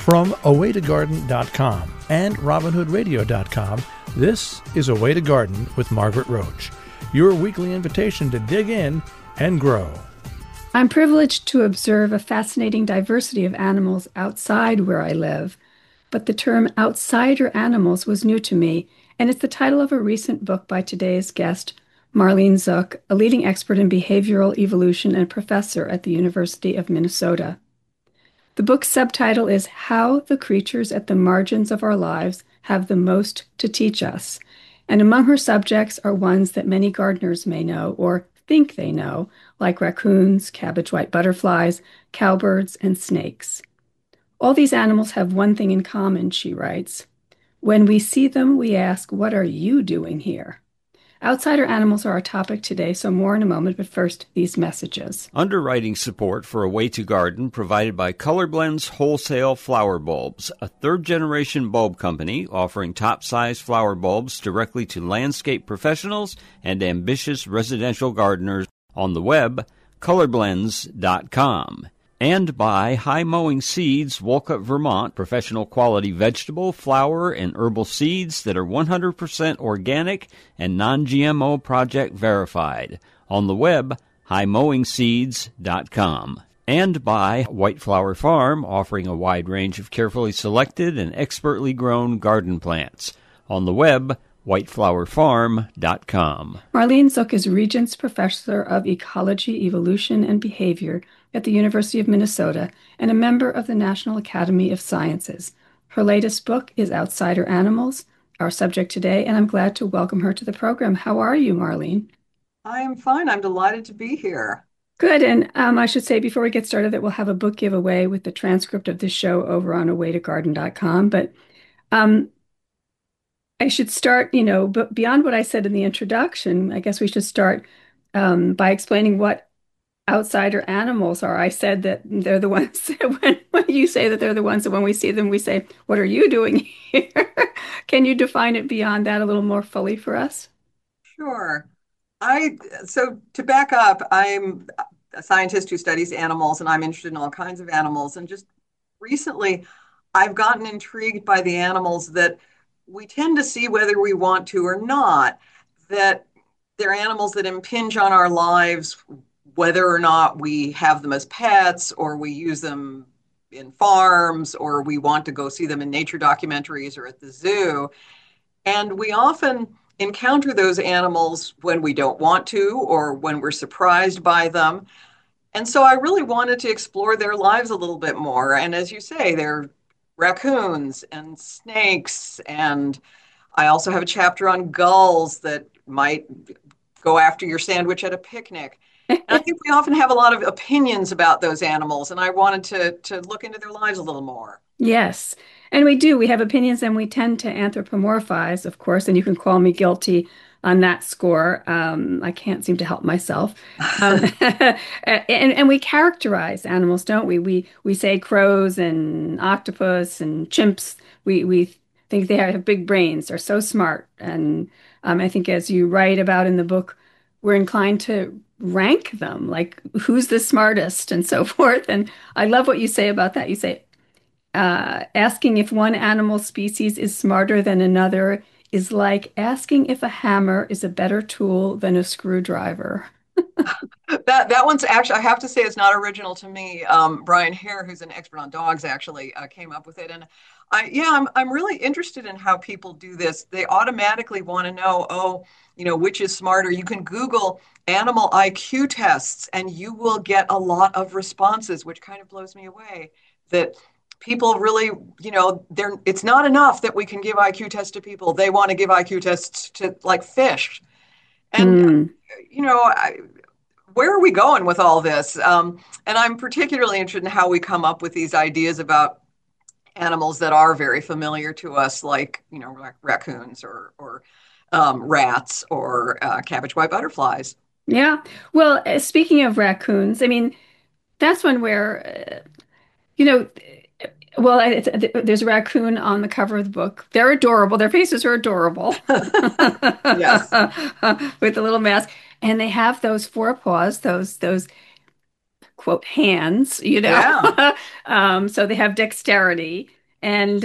From awaytogarden.com and robinhoodradio.com, this is A Way to Garden with Margaret Roach, your weekly invitation to dig in and grow. I'm privileged to observe a fascinating diversity of animals outside where I live, but the term outsider animals was new to me, and it's the title of a recent book by today's guest, Marlene Zuk, a leading expert in behavioral evolution and professor at the University of Minnesota. The book's subtitle is How the Creatures at the Margins of Our Lives Have the Most to Teach Us, and among her subjects are ones that many gardeners may know or think they know, like raccoons, cabbage white butterflies, cowbirds, and snakes. All these animals have one thing in common, she writes. When we see them, we ask, what are you doing here? Outsider animals are our topic today, so more in a moment, but first, these messages. Underwriting support for A Way to Garden provided by Colorblends Wholesale Flower Bulbs, a third-generation bulb company offering top-size flower bulbs directly to landscape professionals and ambitious residential gardeners on the web, colorblends.com. And by High Mowing Seeds, Wolcott, Vermont, professional quality vegetable, flower, and herbal seeds that are 100% organic and non-GMO project verified. On the web, highmowingseeds.com. And by White Flower Farm, offering a wide range of carefully selected and expertly grown garden plants. On the web, whiteflowerfarm.com. Marlene Zuk is Regents Professor of Ecology, Evolution, and Behavior at the University of Minnesota and a member of the National Academy of Sciences. Her latest book is Outsider Animals, our subject today, and I'm glad to welcome her to the program. How are you, Marlene? I am fine. I'm delighted to be here. Good. And I should say before we get started that we'll have a book giveaway with the transcript of this show over on awaytogarden.com. But I should start, but beyond what I said in the introduction, I guess we should start by explaining what outsider animals are. I said that they're the ones that when you say that they're the ones that when we see them, we say, what are you doing here? Can you define it beyond that a little more fully for us? Sure. So to back up, I'm a scientist who studies animals and I'm interested in all kinds of animals. And just recently, I've gotten intrigued by the animals that we tend to see whether we want to or not, that they're animals that impinge on our lives, whether or not we have them as pets or we use them in farms or we want to go see them in nature documentaries or at the zoo. And we often encounter those animals when we don't want to or when we're surprised by them. And so I really wanted to explore their lives a little bit more. And as you say, they're raccoons and snakes. And I also have a chapter on gulls that might go after your sandwich at a picnic. And I think we often have a lot of opinions about those animals, and I wanted to look into their lives a little more. Yes, and we do. We have opinions, and we tend to anthropomorphize, of course, and you can call me guilty on that score. I can't seem to help myself. And we characterize animals, don't we? We say crows and octopus and chimps. We think they have big brains. They're so smart. And I think as you write about in the book, we're inclined to rank them, like who's the smartest and so forth. And I love what you say about that. You say, asking if one animal species is smarter than another is like asking if a hammer is a better tool than a screwdriver. That one's actually, I have to say, it's not original to me. Brian Hare, who's an expert on dogs, actually came up with it. And I'm really interested in how people do this. They automatically want to know, which is smarter. You can Google animal IQ tests and you will get a lot of responses, which kind of blows me away. That people really, it's not enough that we can give IQ tests to people. They want to give IQ tests to like fish. And, where are we going with all this? And I'm particularly interested in how we come up with these ideas about animals that are very familiar to us, like, raccoons or rats or cabbage white butterflies. Yeah. Well, speaking of raccoons, I mean, that's one where, there's a raccoon on the cover of the book. They're adorable. Their faces are adorable. Yes. With the little mask. And they have those forepaws, those quote hands, Yeah. So they have dexterity. And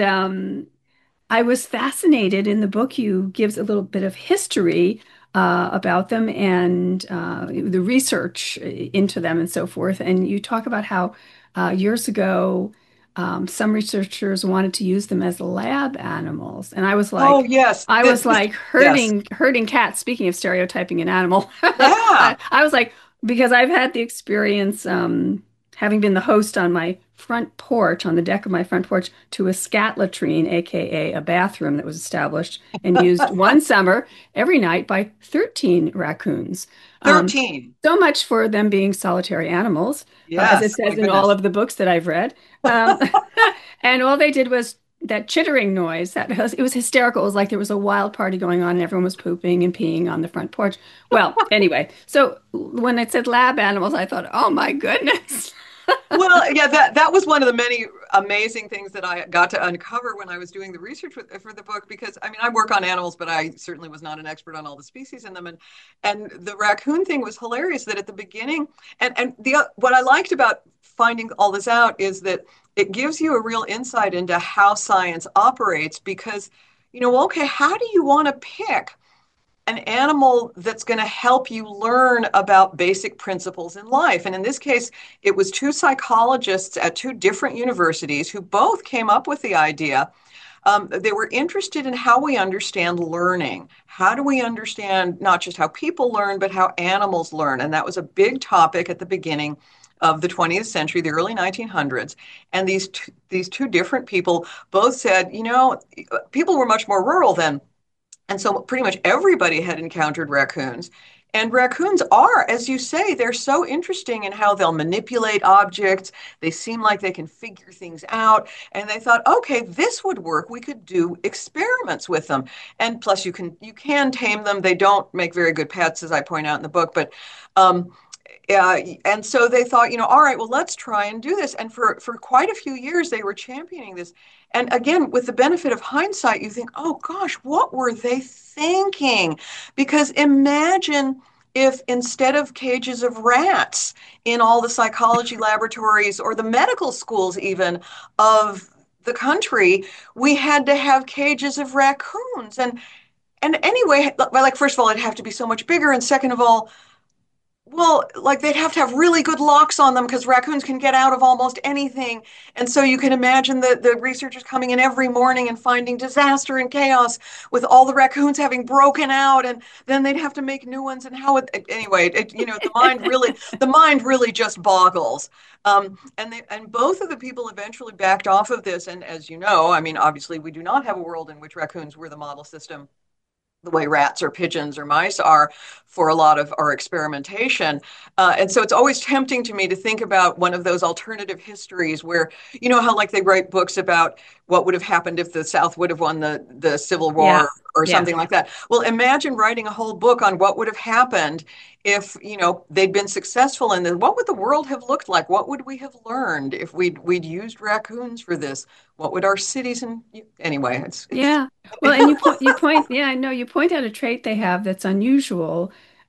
I was fascinated in the book. You gives a little bit of history about them and the research into them and so forth. And you talk about how years ago some researchers wanted to use them as lab animals, and Oh, yes. I was This, like yes. herding cats. Speaking of stereotyping an animal, Yeah. I was like, because I've had the experience. Having been the host on my front porch, on the deck of my front porch, to a scat latrine, aka a bathroom that was established and used one summer every night by 13 raccoons. Um, 13. so much for them being solitary animals, as it Yes. My says in all goodness. of the books that I've read. Um, and all they did was that chittering noise. It was hysterical. It was like there was a wild party going on and everyone was pooping and peeing on the front porch. Well, anyway, so when it said lab animals, I thought, oh my goodness. Well, yeah, that was one of the many amazing things that I got to uncover when I was doing the research for the book. Because I mean, I work on animals, but I certainly was not an expert on all the species in them. And the raccoon thing was hilarious. That at the beginning, and the what I liked about finding all this out is that it gives you a real insight into how science operates. Because well, okay, how do you want to pick an animal that's going to help you learn about basic principles in life? And in this case, it was two psychologists at two different universities who both came up with the idea. They were interested in how we understand learning. How do we understand not just how people learn, but how animals learn? And that was a big topic at the beginning of the 20th century, the early 1900s. And these two different people both said, people were much more rural then. And so pretty much everybody had encountered raccoons. And raccoons are, as you say, they're so interesting in how they'll manipulate objects. They seem like they can figure things out. And they thought, okay, this would work. We could do experiments with them. And plus you can tame them. They don't make very good pets, as I point out in the book, but um, and so they thought, all right, well, let's try and do this. And for quite a few years, they were championing this. And again, with the benefit of hindsight, you think, oh gosh, what were they thinking? Because imagine if instead of cages of rats in all the psychology laboratories or the medical schools, even of the country, we had to have cages of raccoons. And anyway, like first of all, it'd have to be so much bigger. And second of all, well, like they'd have to have really good locks on them because raccoons can get out of almost anything. And so you can imagine the researchers coming in every morning and finding disaster and chaos with all the raccoons having broken out, and then they'd have to make new ones. And anyway, the mind really just boggles. And both of the people eventually backed off of this. And as you know, I mean, obviously, we do not have a world in which raccoons were the model system the way rats or pigeons or mice are for a lot of our experimentation. And so it's always tempting to me to think about one of those alternative histories where, how like they write books about what would have happened if the South would have won the Civil Yeah. War or Yeah. something like that. Well, imagine writing a whole book on what would have happened if, they'd been successful in this. What would the world have looked like? What would we have learned if we'd used raccoons for this? What would our cities and anyway, it's Yeah. Well, and yeah, I know you point out a trait they have that's unusual.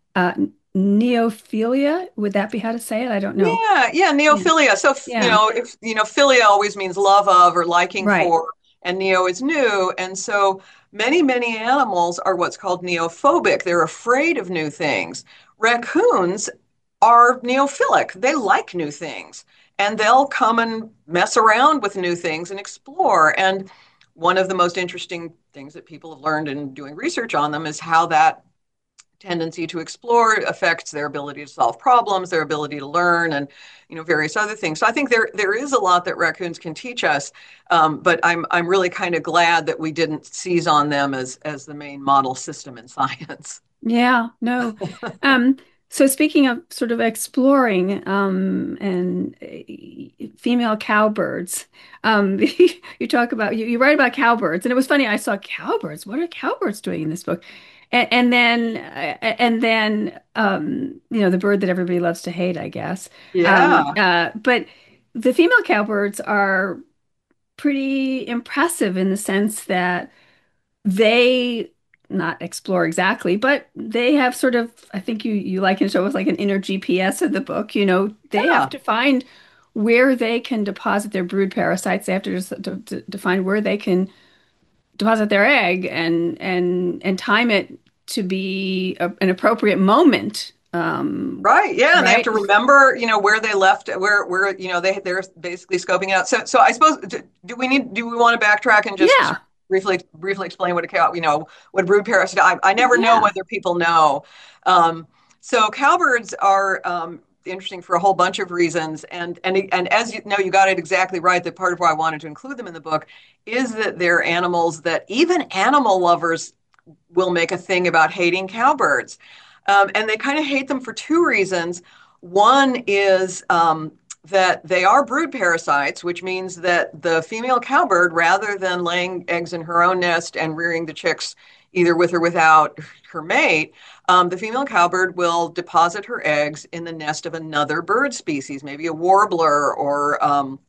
Neophilia. Would that be how to say it? I don't know. Yeah, yeah, Yeah. neophilia. So, Yeah. if philia always means love of or liking Right. for, and neo is new. And so many, many animals are what's called neophobic. They're afraid of new things. Raccoons are neophilic. They like new things, and they'll come and mess around with new things and explore. And one of the most interesting things that people have learned in doing research on them is how that tendency to explore affects their ability to solve problems, their ability to learn, and various other things. So I think there is a lot that raccoons can teach us, but I'm really kind of glad that we didn't seize on them as the main model system in science. Yeah. No. Um, so speaking of sort of exploring and female cowbirds, you talk about you write about cowbirds, and it was funny. I saw cowbirds. What are cowbirds doing in this book? And then the bird that everybody loves to hate, I guess. Yeah. But the female cowbirds are pretty impressive in the sense that they not explore exactly, but they have sort of, I think you liken it to almost like an inner GPS of the book. They have Yeah. to find where they can deposit their brood parasites. They have to just define where they can deposit their egg and time it to be an appropriate moment. Right. Yeah. And they have Right? to remember, where they left, where, they're basically scoping out. So I suppose, do we want to backtrack and just Yeah. briefly explain what what a brood parasite, I never know Yeah. whether people know. So cowbirds are, interesting for a whole bunch of reasons. And as you know, you got it exactly right. That part of why I wanted to include them in the book is that they're animals that even animal lovers will make a thing about hating cowbirds. And they kind of hate them for two reasons. One is that they are brood parasites, which means that the female cowbird, rather than laying eggs in her own nest and rearing the chicks either with or without her mate, the female cowbird will deposit her eggs in the nest of another bird species, maybe a warbler or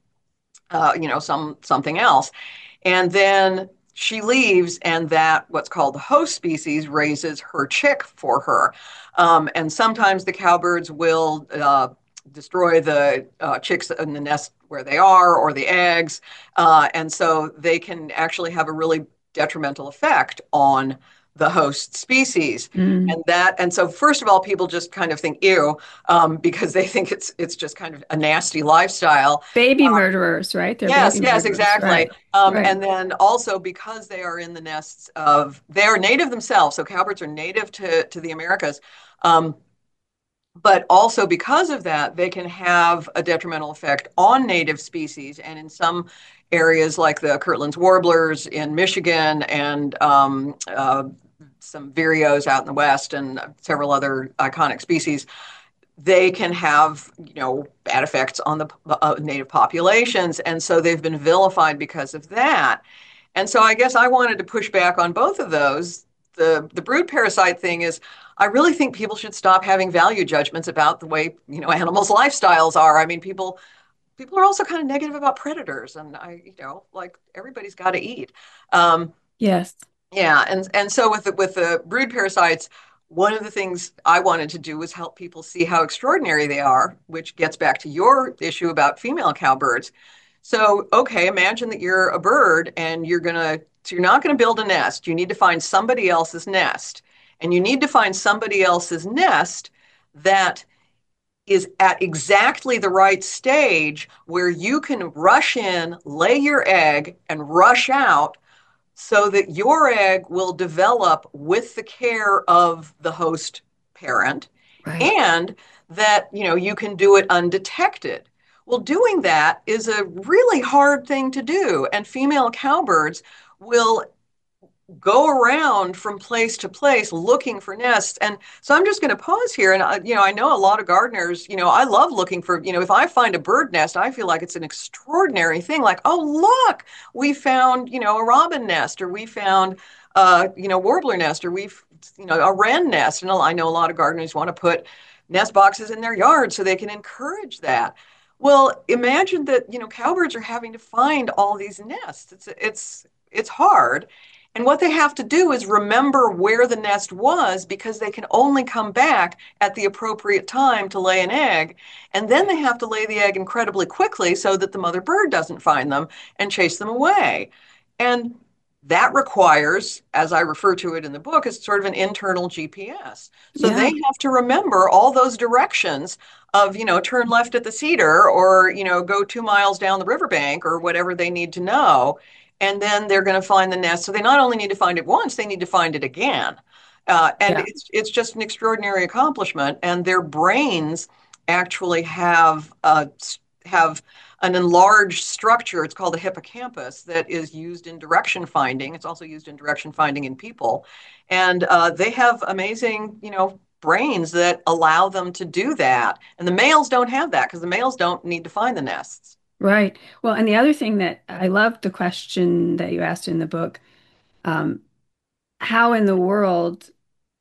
something else. And then she leaves, and that what's called the host species raises her chick for her. And sometimes the cowbirds will destroy the chicks in the nest where they are, or the eggs. And so they can actually have a really detrimental effect on the host species. Mm. And so first of all, people just kind of think ew, because they think it's just kind of a nasty lifestyle. Baby murderers, right? They're Yes, baby yes, murderers. exactly. Right. Right. And then also because they are in the nests they are native themselves. So cowbirds are native to the Americas. But also because of that, they can have a detrimental effect on native species. And in some areas like the Kirtland's warblers in Michigan and some vireos out in the West and several other iconic species, they can have, bad effects on the native populations. And so they've been vilified because of that. And so I guess I wanted to push back on both of those. The brood parasite thing is, I really think people should stop having value judgments about the way, animals' lifestyles are. I mean, people are also kind of negative about predators, and like everybody's got to eat. Yes. Yeah, and so with the brood parasites, one of the things I wanted to do was help people see how extraordinary they are, which gets back to your issue about female cowbirds. So, okay, imagine that you're a bird and you're not gonna build a nest. You need to find somebody else's nest, and you need to find somebody else's nest that is at exactly the right stage where you can rush in, lay your egg, and rush out so that your egg will develop with the care of the host parent, Right. and that you can do it undetected. Well, doing that is a really hard thing to do, and female cowbirds will go around from place to place looking for nests. And so I'm just going to pause here. And, I know a lot of gardeners, I love looking for, if I find a bird nest, I feel like it's an extraordinary thing. Like, oh, look, we found, a robin nest, or we found, warbler nest, or a wren nest. And I know a lot of gardeners want to put nest boxes in their yard so they can encourage that. Well, imagine that, cowbirds are having to find all these nests. It's hard. And what they have to do is remember where the nest was, because they can only come back at the appropriate time to lay an egg. And then they have to lay the egg incredibly quickly so that the mother bird doesn't find them and chase them away. And that requires, as I refer to it in the book, is sort of an internal GPS. So they Yeah. have to remember all those directions of, turn left at the cedar, or, go 2 miles down the riverbank, or whatever they need to know. And then they're going to find the nest. So they not only need to find it once, they need to find it again. And Yeah. it's just an extraordinary accomplishment. And their brains actually have an enlarged structure. It's called a hippocampus, that is used in direction finding. It's also used in direction finding in people. And they have amazing, brains that allow them to do that. And the males don't have that, because the males don't need to find the nests. Right. Well, and the other thing that I loved the question that you asked in the book, um, how in the world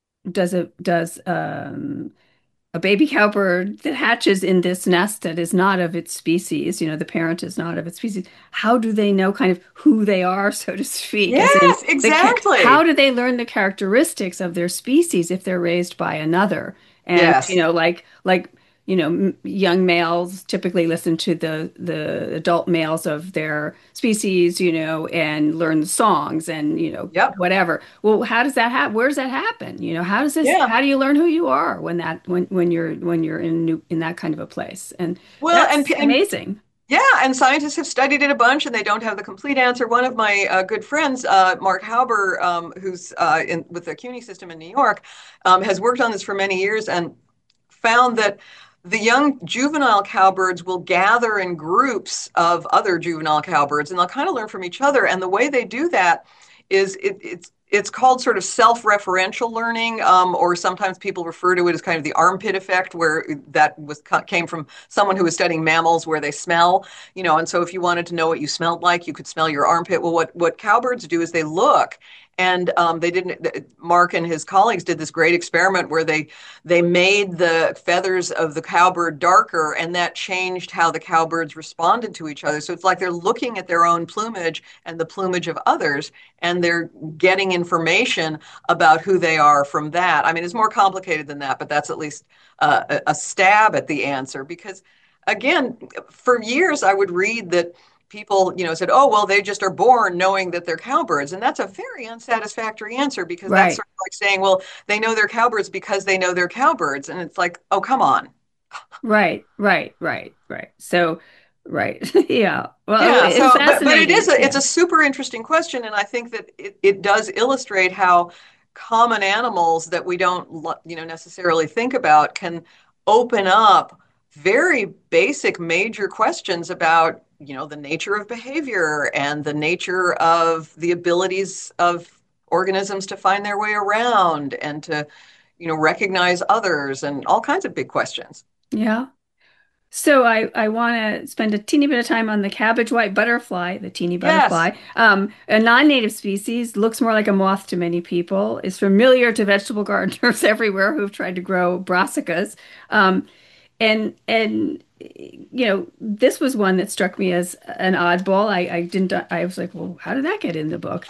does a baby cowbird that hatches in this nest that is not of its species, the parent is not of its species, how do they know kind of who they are, so to speak? As in Yes, how exactly. do they learn the characteristics of their species if they're raised by another? And, Yes. like young males typically listen to the adult males of their species, and learn the songs and, Yep. whatever. Well, how does that happen? Where does that happen? Yeah. How do you learn who you are when you're in that kind of a place? And Well, that's amazing. yeah, and scientists have studied it a bunch, and they don't have the complete answer. One of my good friends, Mark Hauber, who's with the CUNY system in New York, has worked on this for many years and found that the young juvenile cowbirds will gather in groups of other juvenile cowbirds, and they'll kind of learn from each other. And the way they do that is it's called sort of self-referential learning, or sometimes people refer to it as kind of the armpit effect, where came from someone who was studying mammals where they smell, and so if you wanted to know what you smelled like, you could smell your armpit. Well, what cowbirds do is they look, and Mark and his colleagues did this great experiment where they made the feathers of the cowbird darker, and that changed how the cowbirds responded to each other. So it's like they're looking at their own plumage and the plumage of others, and they're getting information about who they are from that. I mean, it's more complicated than that, but that's at least a stab at the answer. Because again, for years I would read that people, said, oh, well, they just are born knowing that they're cowbirds. And that's a very unsatisfactory answer, because that's Right. sort of like saying, well, they know they're cowbirds because they know they're cowbirds. And it's like, oh, come on. Right, right, right, right. So, right. Yeah. Well, Yeah. it's But fascinating. it's Yeah. a super interesting question. And I think that it does illustrate how common animals that we don't, necessarily think about can open up very basic major questions about, the nature of behavior and the nature of the abilities of organisms to find their way around and to, recognize others and all kinds of big questions. Yeah. So I want to spend a teeny bit of time on the cabbage white butterfly, the teeny Yes. butterfly. A non-native species, looks more like a moth to many people, is familiar to vegetable gardeners everywhere who've tried to grow brassicas. And this was one that struck me as an oddball. I was like, well, how did that get in the book?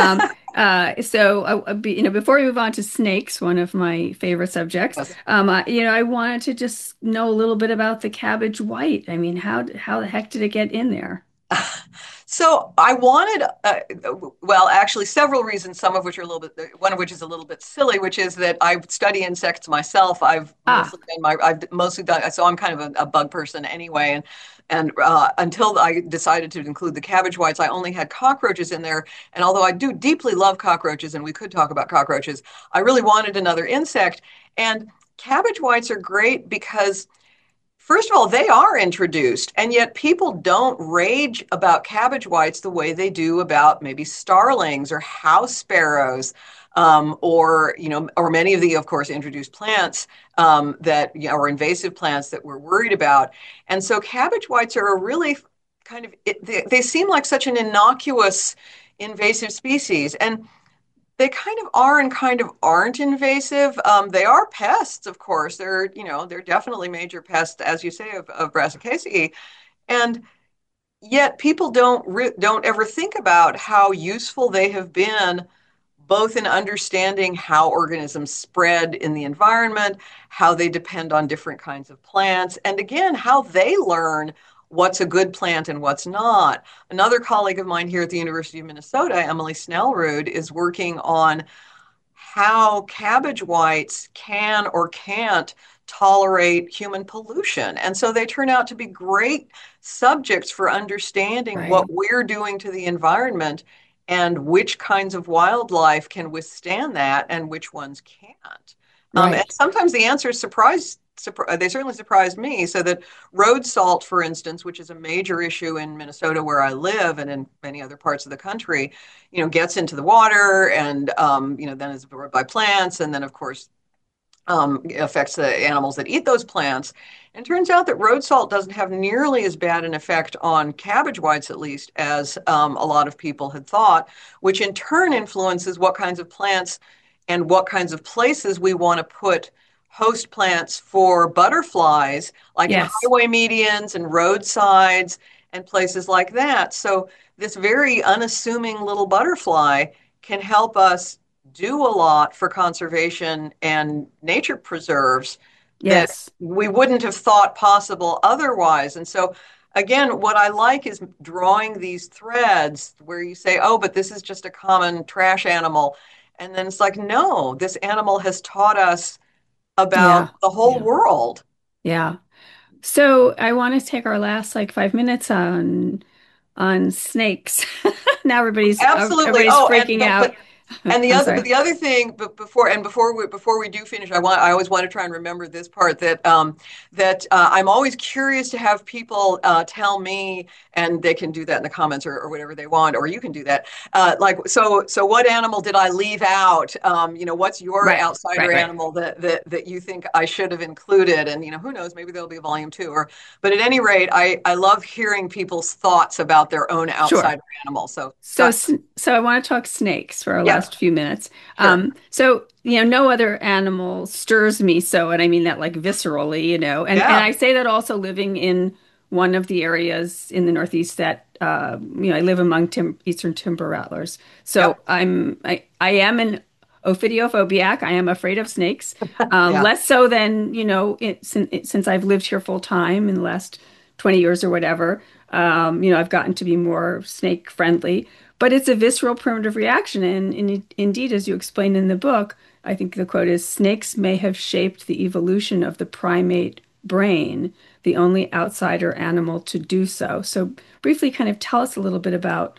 Before we move on to snakes, one of my favorite subjects, Yes. I wanted to just know a little bit about the cabbage white. I mean, how the heck did it get in there? So I wanted, well, actually, several reasons. Some of which are a little bit, one of which is a little bit silly, which is that I study insects myself. Ah, I've mostly done, so I'm kind of a bug person anyway. And until I decided to include the cabbage whites, I only had cockroaches in there. And although I do deeply love cockroaches, and we could talk about cockroaches, I really wanted another insect. And cabbage whites are great because, first of all, they are introduced, and yet people don't rage about cabbage whites the way they do about maybe starlings or house sparrows, or many of the, of course, introduced plants, that, or invasive plants that we're worried about. And so cabbage whites are a really kind of, they seem like such an innocuous invasive species. And they kind of are and kind of aren't invasive. They are pests, of course. They're definitely major pests, as you say, of Brassicaceae. And yet people don't ever think about how useful they have been, both in understanding how organisms spread in the environment, how they depend on different kinds of plants, and again, how they learn what's a good plant and what's not. Another colleague of mine here at the University of Minnesota, Emily Snellrud, is working on how cabbage whites can or can't tolerate human pollution. And so they turn out to be great subjects for understanding right, what we're doing to the environment and which kinds of wildlife can withstand that and which ones can't. And right. sometimes the answers they certainly surprised me. So that road salt, for instance, which is a major issue in Minnesota where I live and in many other parts of the country, gets into the water and, then is absorbed by plants. And then, of course, affects the animals that eat those plants. And it turns out that road salt doesn't have nearly as bad an effect on cabbage whites, at least, as a lot of people had thought, which in turn influences what kinds of plants and what kinds of places we want to put host plants for butterflies, like in Yes, highway medians and roadsides and places like that. So this very unassuming little butterfly can help us do a lot for conservation and nature preserves that Yes. we wouldn't have thought possible otherwise. And so, again, what I like is drawing these threads where you say, oh, but this is just a common trash animal. And then it's like, no, this animal has taught us about Yeah. the whole Yeah. world. Yeah. So I want to take our last like 5 minutes on snakes. Now Absolutely. everybody's Oh, and freaking out. I'm but sorry. the other thing, but before we do finish, I always want to try and remember this part that I'm always curious to have people tell me, and they can do that in the comments or whatever they want, or you can do that. So what animal did I leave out? What's your Right, outsider right, right. animal that you think I should have included? And who knows, maybe there'll be a volume two. But at any rate, I love hearing people's thoughts about their own Sure. outsider animal. So So, got so I want to talk snakes for our yeah. last few minutes. Sure. No other animal stirs me so, and I mean that like viscerally, and Yeah. I say that also living in one of the areas in the Northeast that, I live among eastern timber rattlers. So Yep. I am an ophidiophobiac. I am afraid of snakes, Yeah. less so than, since I've lived here full time in the last 20 years or whatever. I've gotten to be more snake friendly, but it's a visceral primitive reaction. And indeed, as you explained in the book, I think the quote is snakes may have shaped the evolution of the primate brain, the only outsider animal to do so. So, briefly, kind of tell us a little bit about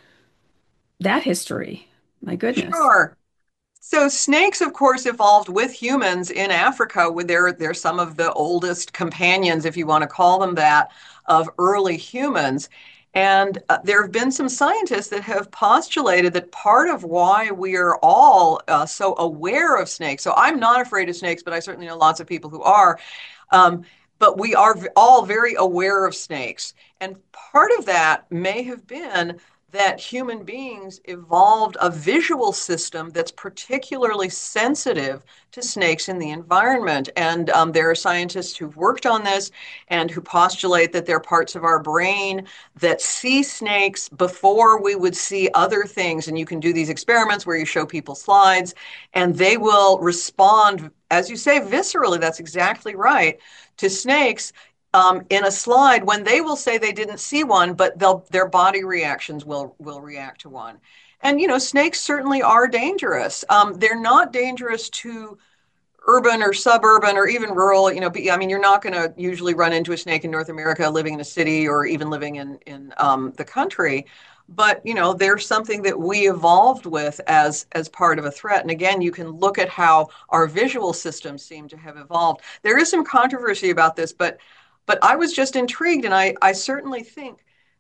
that history. My goodness. Sure. So snakes, of course, evolved with humans in Africa. They're some of the oldest companions, if you want to call them that, of early humans. And there have been some scientists that have postulated that part of why we are all so aware of snakes. So I'm not afraid of snakes, but I certainly know lots of people who are. Um, but we are all very aware of snakes. And part of that may have been that human beings evolved a visual system that's particularly sensitive to snakes in the environment. And there are scientists who've worked on this and who postulate that there are parts of our brain that see snakes before we would see other things. And you can do these experiments where you show people slides and they will respond, as you say, viscerally. That's exactly right, to snakes in a slide when they will say they didn't see one, but their body reactions will react to one. And snakes certainly are dangerous. They're not dangerous to urban or suburban or even rural. I mean, you're not going to usually run into a snake in North America living in a city or even living in the country. But there's something that we evolved with as part of a threat. And again, you can look at how our visual systems seem to have evolved. There is some controversy about this, but I was just intrigued, and I certainly think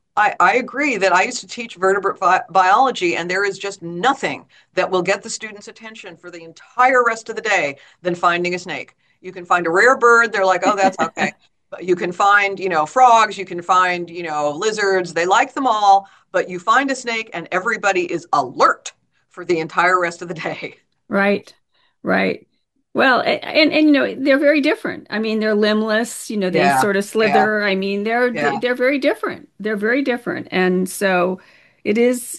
I agree that I used to teach vertebrate biology, and there is just nothing that will get the students' attention for the entire rest of the day than finding a snake. You can find a rare bird, they're like, oh, that's okay. But you can find, frogs, you can find, lizards, they like them all, but you find a snake and everybody is alert for the entire rest of the day. Right, right. Well, and they're very different. I mean, they're limbless, they Yeah, sort of yeah, slither. I mean, yeah. they're very different. They're very different. And so it is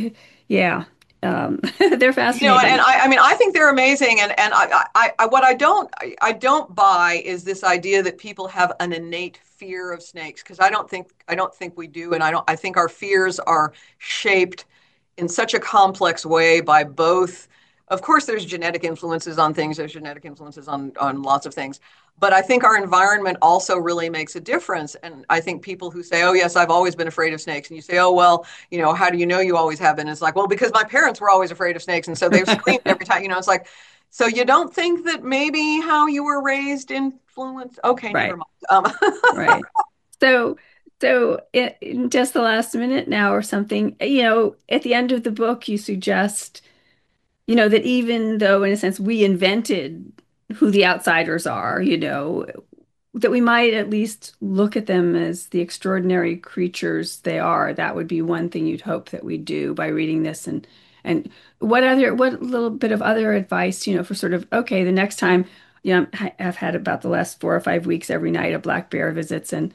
they're And fascinating. I mean, I think they're amazing. And what I don't buy is this idea that people have an innate fear of snakes because I don't think we do. And I think our fears are shaped in such a complex way by both. Of course, there's genetic influences on things. There's genetic influences on lots of things. But I think our environment also really makes a difference. And I think people who say, "Oh, yes, I've always been afraid of snakes," and you say, "Oh, well, how do you know you always have been?" It's like, well, because my parents were always afraid of snakes, and so they screamed every time. It's like, so you don't think that maybe how you were raised influenced? Okay, never Right, mind. right. So in just the last minute now or something, at the end of the book, you suggest that even though, in a sense, we invented who the outsiders are, that we might at least look at them as the extraordinary creatures they are. That would be one thing you'd hope that we do by reading this. And what little bit of other advice, for sort of, okay, the next time, I've had about the last 4 or 5 weeks every night a black bear visits, and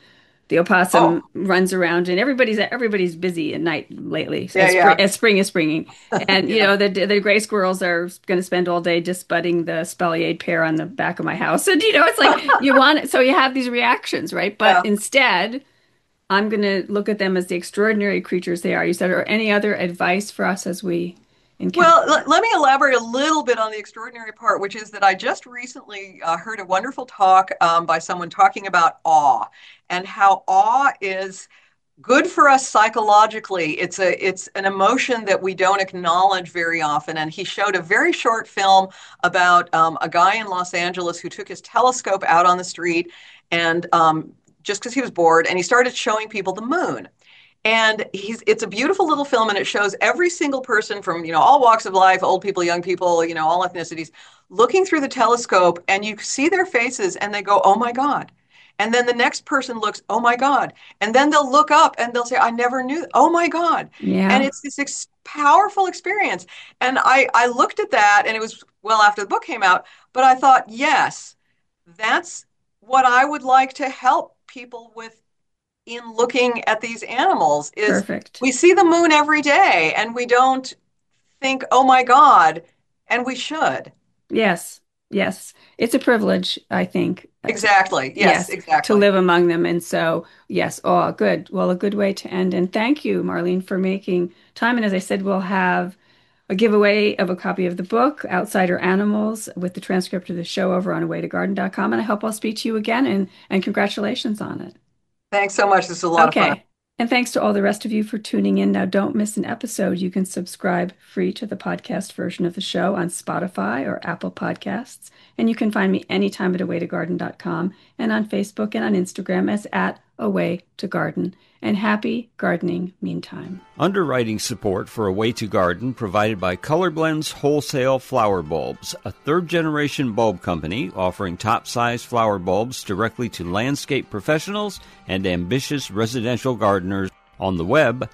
The opossum runs around, and everybody's busy at night lately. As spring is springing, and the gray squirrels are going to spend all day just budding the espaliered pear on the back of my house, and it's like you want it, so you have these reactions, right? But instead, I'm going to look at them as the extraordinary creatures they are. You said, or any other advice for us as we encounter? Well, let me elaborate a little bit on the extraordinary part, which is that I just recently heard a wonderful talk by someone talking about awe and how awe is good for us psychologically. It's an emotion that we don't acknowledge very often. And he showed a very short film about a guy in Los Angeles who took his telescope out on the street and just because he was bored, and he started showing people the moon. And it's a beautiful little film, and it shows every single person from, all walks of life, old people, young people, all ethnicities, looking through the telescope, and you see their faces and they go, oh my God. And then the next person looks, oh my God. And then they'll look up and they'll say, I never knew, oh my God. Yeah. And it's this powerful experience. And I looked at that, and it was well after the book came out, but I thought, yes, that's what I would like to help people with in looking at these animals is Perfect. We see the moon every day and we don't think, oh my God, and we should. Yes. It's a privilege, I think. Exactly. Yes, exactly. To live among them. And so, yes. Oh, good. Well, a good way to end. And thank you, Marlene, for making time. And as I said, we'll have a giveaway of a copy of the book, Outsider Animals, with the transcript of the show over on awaytogarden.com. And I hope I'll speak to you again, and congratulations on it. Thanks so much. This is a lot of fun. And thanks to all the rest of you for tuning in. Now, don't miss an episode. You can subscribe free to the podcast version of the show on Spotify or Apple Podcasts. And you can find me anytime at awaytogarden.com and on Facebook and on Instagram as @awaytogarden. And happy gardening meantime. Underwriting support for A Way to Garden provided by Colorblends Wholesale Flower Bulbs, a third-generation bulb company offering top-size flower bulbs directly to landscape professionals and ambitious residential gardeners. On the web,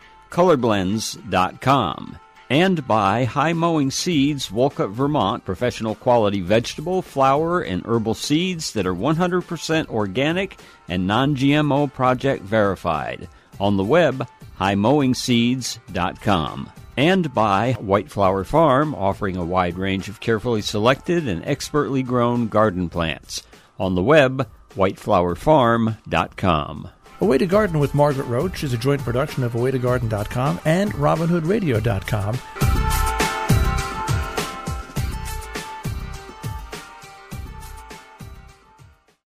colorblends.com. And by High Mowing Seeds, Wolcott, Vermont, professional quality vegetable, flower, and herbal seeds that are 100% organic and non-GMO project verified. On the web, highmowingseeds.com. And by White Flower Farm, offering a wide range of carefully selected and expertly grown garden plants. On the web, whiteflowerfarm.com. A Way to Garden with Margaret Roach is a joint production of awaytogarden.com and RobinHoodRadio.com.